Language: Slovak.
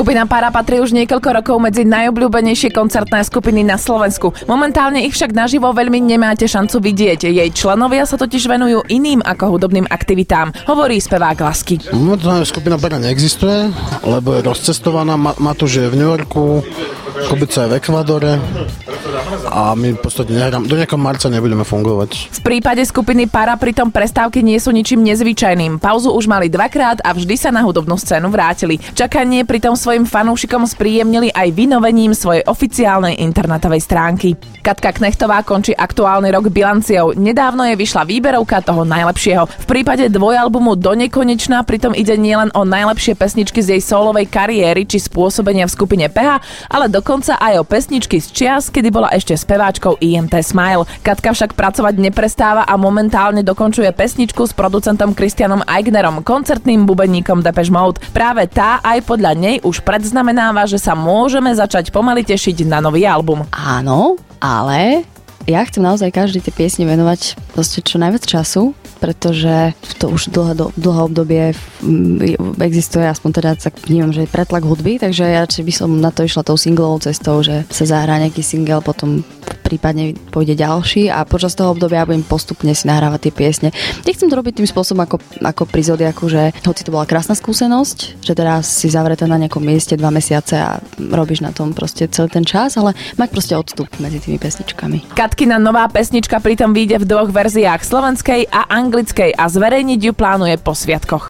Skupina Para patrí už niekoľko rokov medzi najobľúbenejšie koncertné skupiny na Slovensku. Momentálne ich však naživo veľmi nemáte šancu vidieť. Jej členovia sa totiž venujú iným ako hudobným aktivitám, hovorí spevák Lasky. Momentálne skupina Para neexistuje, lebo je rozcestovaná. Matúš je v New Yorku, Kubica je v Ekvádore a my v podstate nehrám. Do nejakého marca nebudeme fungovať. V prípade skupiny Para pritom prestávky nie sú ničím nezvyčajným. Pauzu už mali dvakrát a vždy sa na hudobnú scénu vrátili. Čakanie pritom svojim fanúšikom spríjemnili aj vynovením svojej oficiálnej internetovej stránky. Katka Knechtová končí aktuálny rok bilanciou. Nedávno je vyšla výberovka toho najlepšieho. V prípade dvojalbumu Do nekonečna pritom ide nielen o najlepšie pesničky z jej solovej kariéry či spôsobenia v skupine PH, ale dokonca aj o pesničky z čias, kedy bola ešte speváčkou IMT Smile. Katka však pracovať neprestáva a momentálne dokončuje pesničku s producentom Christianom Eignerom, koncertným bubeníkom Depeche Mode. Práve tá aj podľa nej už predznamenáva, že sa môžeme začať pomaly tešiť na nový album. Áno, ale ja chcem naozaj každej tie piesne venovať proste čo najviac času, pretože to už dlhé obdobie existuje, aspoň teda tak vnímam, že je pretlak hudby, takže ja by som na to išla tou singlovou cestou, že sa zahrá nejaký single, potom prípadne pôjde ďalší a počas toho obdobia budem postupne si nahrávať tie piesne. Nechcem to robiť tým spôsobom ako pri Zodiaku, že hoci to bola krásna skúsenosť, že teraz si zavretá na nejakom mieste 2 mesiace a robíš na tom proste celý ten čas, ale mať proste odstup medzi tými pesničkami. Katkina nová pesnička pritom vyjde v 2 verziách, slovenskej a anglickej, a zverejniť ju plánuje po sviatkoch.